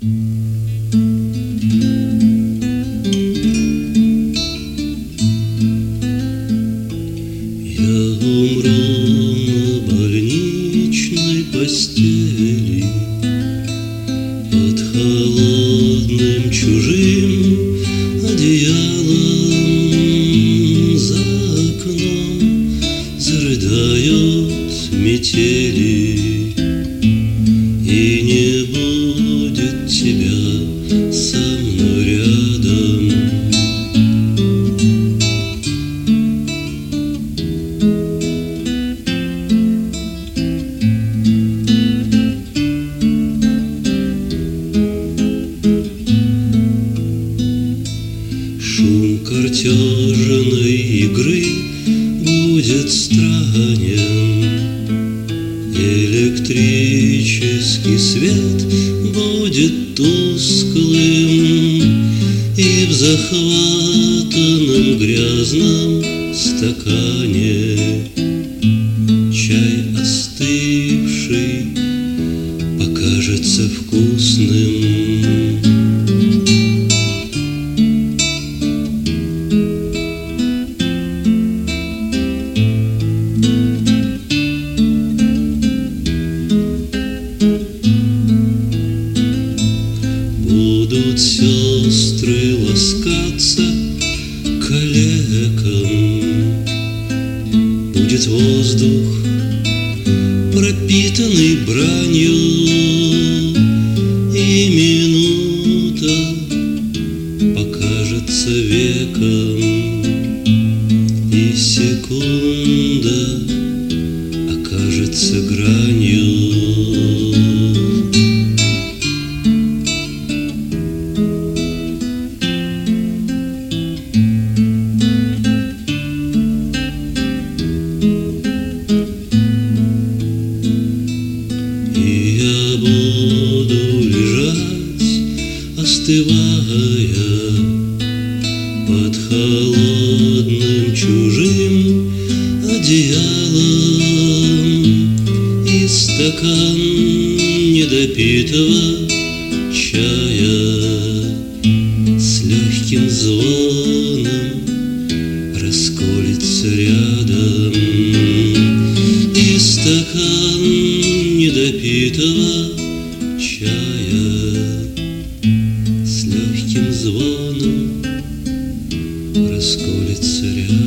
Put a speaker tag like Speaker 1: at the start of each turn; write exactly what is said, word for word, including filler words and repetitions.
Speaker 1: Постели под холодным чужим одеялом, за окном зарыдают метели, и не будет тебя со мной рядом. Шум картежной игры будет странен, электрический свет будет тусклым, и в захватанном грязном стакане чай остывший покажется вкусным. Будут сестры ласкаться калекам, будет воздух пропитанный бранью, и минута покажется веком, и секунда окажется гранью. Я буду лежать, остывая под холодным чужим одеялом, и стакан недопитого чая с легким звоном расколется рядом, и стакан недопитого чая с легким звоном расколется рядом.